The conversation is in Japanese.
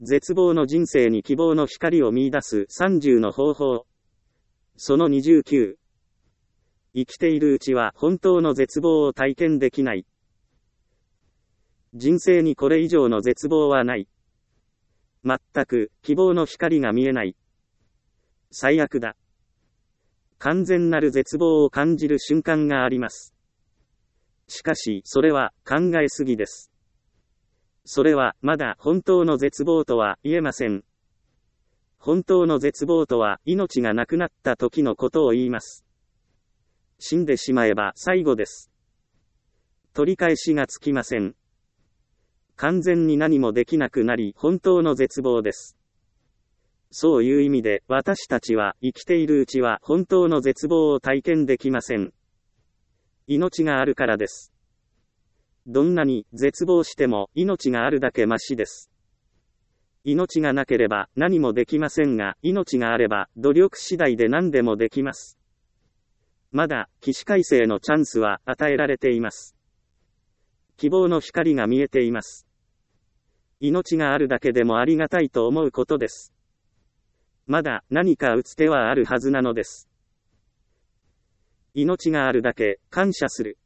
絶望の人生に希望の光を見出す30の方法。その29。生きているうちは本当の絶望を体験できない。人生にこれ以上の絶望はない。全く希望の光が見えない。最悪だ。完全なる絶望を感じる瞬間があります。しかし、それは考えすぎです。それはまだ本当の絶望とは言えません。本当の絶望とは命がなくなった時のことを言います。死んでしまえば最後です。取り返しがつきません。完全に何もできなくなり本当の絶望です。そういう意味で私たちは生きているうちは本当の絶望を体験できません。命があるからです。どんなに絶望しても命があるだけマシです。命がなければ何もできませんが、命があれば努力次第で何でもできます。まだ起死回生のチャンスは与えられています。希望の光が見えています。命があるだけでもありがたいと思うことです。まだ何か打つ手はあるはずなのです。命があるだけ感謝する。